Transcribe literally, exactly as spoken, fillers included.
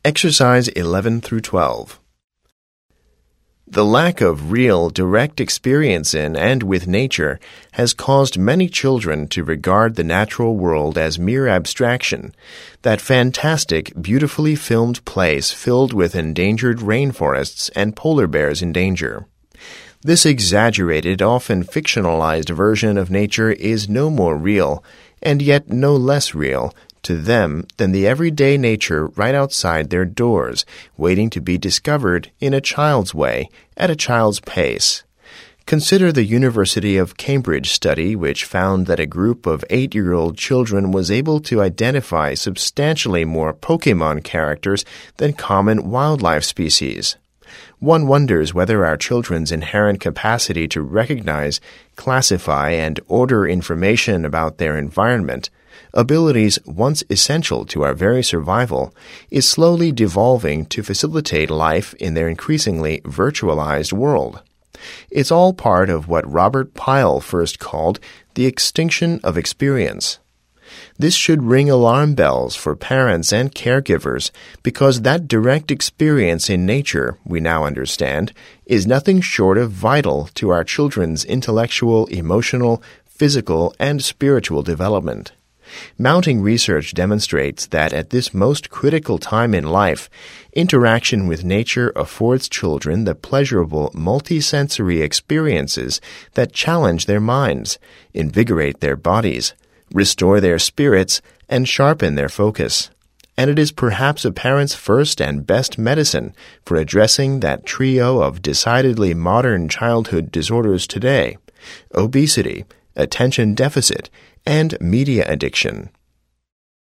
Exercise eleven through twelve. The lack of real, direct experience in and with nature has caused many children to regard the natural world as mere abstraction, that fantastic, beautifully filmed place filled with endangered rainforests and polar bears in danger. This exaggerated, often fictionalized version of nature is no more real, and yet no less real, to them than the everyday nature right outside their doors, waiting to be discovered in a child's way, at a child's pace. Consider the University of Cambridge study, which found that a group of eight-year-old children was able to identify substantially more Pokémon characters than common wildlife species. One wonders whether our children's inherent capacity to recognize, classify, and order information about their environment, abilities once essential to our very survival, is slowly devolving to facilitate life in their increasingly virtualized world. It's all part of what Robert Pyle first called the extinction of experience. This should ring alarm bells for parents and caregivers because that direct experience in nature, we now understand, is nothing short of vital to our children's intellectual, emotional, physical, and spiritual development. Mounting research demonstrates that at this most critical time in life, interaction with nature affords children the pleasurable multisensory experiences that challenge their minds, invigorate their bodies, restore their spirits, and sharpen their focus. And it is perhaps a parent's first and best medicine for addressing that trio of decidedly modern childhood disorders today: obesity, attention deficit, and media addiction.